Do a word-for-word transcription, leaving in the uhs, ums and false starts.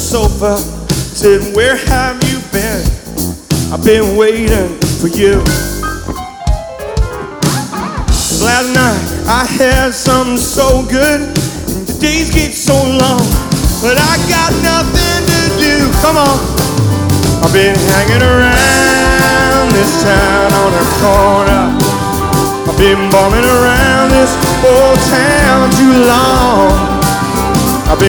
sofa, said, where have you been? I've been waiting for you. 'Cause last night I had something so good, and the days get so long, but I got nothing to do. Come on. I've been hanging around this town on the corner. I've been bumming around this old town too long.